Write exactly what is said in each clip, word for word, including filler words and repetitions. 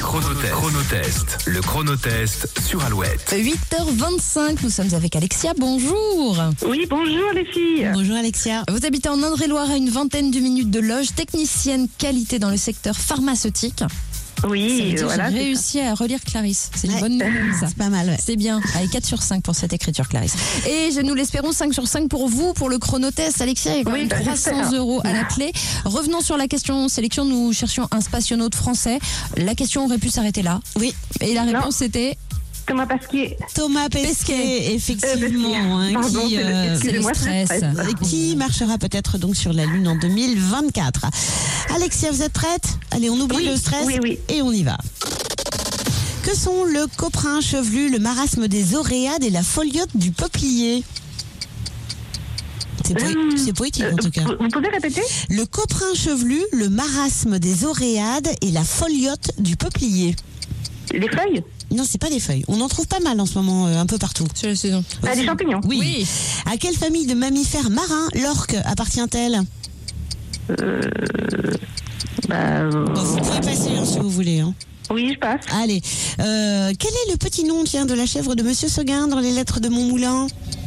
chronotest. Chronotest. Le chronotest sur Alouette. huit heures vingt-cinq, nous sommes avec Alexia, bonjour. Oui, bonjour les filles. Bonjour Alexia. Vous habitez en Indre-et-Loire à une vingtaine de minutes de Loges, technicienne qualité dans le secteur pharmaceutique. Oui, ça veut dire voilà. j'ai réussi à relire Clarisse. C'est une Ouais. bonne nouvelle, ça. C'est pas mal, ouais. C'est bien. Allez, quatre sur cinq pour cette écriture, Clarisse. Et je nous l'espérons cinq sur cinq pour vous, pour le chronotest. Alexia, il y a quand Oui, même bah, trois cents j'espère. euros à la clé. Revenons sur la question sélection. Nous cherchions un spationaute français. La question aurait pu s'arrêter là. Oui. Et la réponse Non. c'était Thomas Pasquier. Thomas Pesquet, Pesquet. effectivement, hein, Pardon, qui, c'est le- euh, c'est le excusez-moi, stress. stress. et qui marchera peut-être donc sur la Lune en deux mille vingt-quatre. Alexia, vous êtes prête? Allez, on oublie Oui, le stress oui, oui. et on y va. Que sont le coprin chevelu, le marasme des oréades et la foliote du peuplier? C'est, poé- Hum, c'est poétique Euh, en tout cas. Vous vous pouvez répéter? Le coprin chevelu, le marasme des oréades et la foliote du peuplier. Les feuilles? Non, c'est pas des feuilles. On en trouve pas mal en ce moment, euh, un peu partout. C'est la saison. Ah, des champignons? Oui. Oui. À quelle famille de mammifères marins l'orque appartient-elle? Bah, euh, Bon, vous pouvez passer hein, si vous voulez. Hein. oui, je passe. Allez, euh, quel est le petit nom tiens, de la chèvre de Monsieur Seguin dans les lettres de Montmoulin?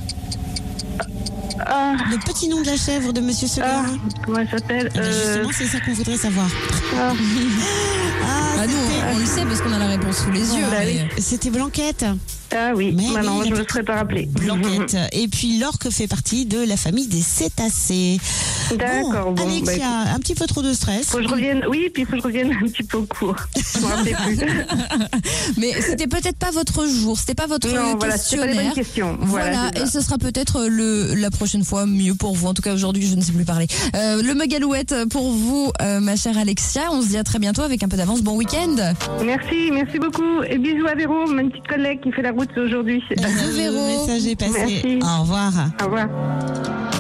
Ah, Le petit nom de la chèvre de Monsieur ah, Seguin. comment elle s'appelle? Eh ben, Euh, justement, c'est ça qu'on voudrait savoir. ah, Ah, Ah, nous, on, on le sait parce qu'on a la réponse sous les yeux. bah mais- c'était Blanquette. ah oui, Mais bah non, oui, je la ne me petite serais pas rappelé. Blanquette. Et puis l'orque fait partie de la famille des cétacés. D'accord, bon, Alexia, bah, un petit peu trop de stress. faut que je revienne, oui, puis il faut que je revienne un petit peu au cours. Je me rappelais plus. Mais c'était peut-être pas votre jour, c'était pas votre Non, voilà, c'était pas les questionnaire. bonnes questions. Voilà, Voilà, c'est et ça. ce sera peut-être le, la prochaine fois mieux pour vous. En tout cas, aujourd'hui, je ne sais plus parler. Euh, le mug Alouette pour vous, euh, ma chère Alexia. On se dit à très bientôt avec un peu d'avance. Bon week-end. Merci, merci beaucoup. Et bisous à Véro, ma petite collègue qui fait la route aujourd'hui. Bisous, Véro. Le message est passé. Merci. Au revoir. Au revoir.